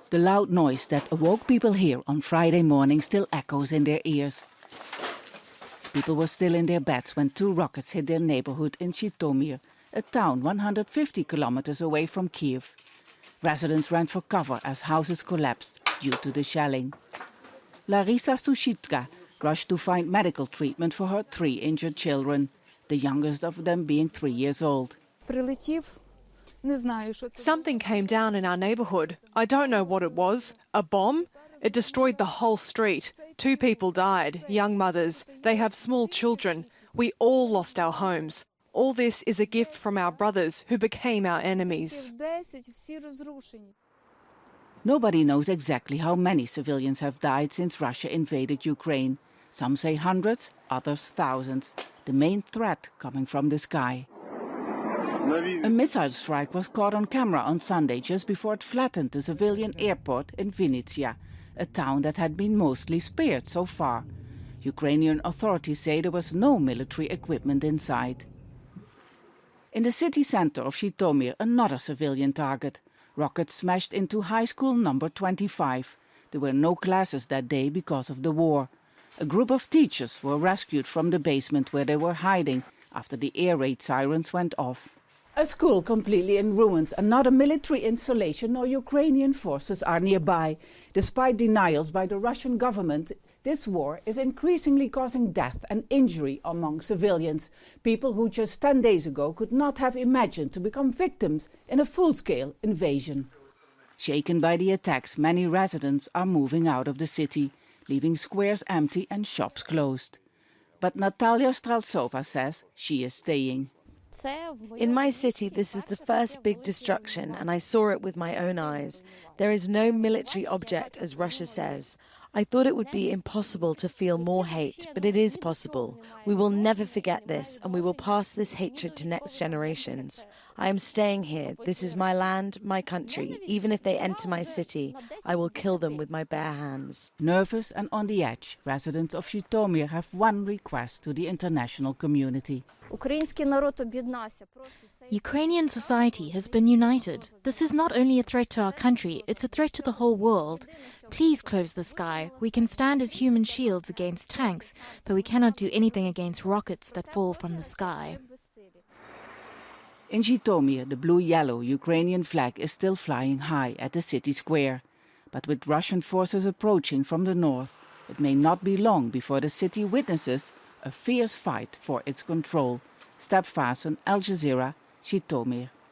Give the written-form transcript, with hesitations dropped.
The loud noise that awoke people here on Friday morning still echoes in their ears. People were still in their beds when 2 rockets hit their neighborhood in Zhytomyr, a town 150 kilometers away from Kiev. Residents ran for cover as houses collapsed due to the shelling. Larisa Sushitka rushed to find medical treatment for her 3 injured children, the youngest of them being 3 years old. Something came down in our neighbourhood. I don't know what it was. A bomb? It destroyed the whole street. 2 people died, young mothers. They have small children. We all lost our homes. All this is a gift from our brothers who became our enemies. Nobody knows exactly how many civilians have died since Russia invaded Ukraine. Some say hundreds, others thousands. The main threat coming from the sky. A missile strike was caught on camera on Sunday just before it flattened the civilian airport in Vinnytsia, a town that had been mostly spared so far. Ukrainian authorities say there was no military equipment inside. In the city center of Zhytomyr, another civilian target. Rockets smashed into high school number 25. There were no classes that day because of the war. A group of teachers were rescued from the basement where they were hiding after the air raid sirens went off. A school completely in ruins and not a military installation nor Ukrainian forces are nearby. Despite denials by the Russian government, this war is increasingly causing death and injury among civilians, people who just 10 days ago could not have imagined to become victims in a full-scale invasion. Shaken by the attacks, many residents are moving out of the city, leaving squares empty and shops closed. But Natalia Straltsova says she is staying. In my city, this is the first big destruction, and I saw it with my own eyes. There is no military object, as Russia says. I thought it would be impossible to feel more hate, but it is possible. We will never forget this, and we will pass this hatred to next generations. I am staying here. This is my land, my country. Even if they enter my city, I will kill them with my bare hands. Nervous and on the edge, residents of Zhytomyr have one request to the international community. Ukrainian society has been united. This is not only a threat to our country, it's a threat to the whole world. Please close the sky. We can stand as human shields against tanks, but we cannot do anything against rockets that fall from the sky. In Zhytomyr, the blue-yellow Ukrainian flag is still flying high at the city square. But with Russian forces approaching from the north, it may not be long before the city witnesses a fierce fight for its control. Step Vaesen, Al Jazeera, Zhytomyr.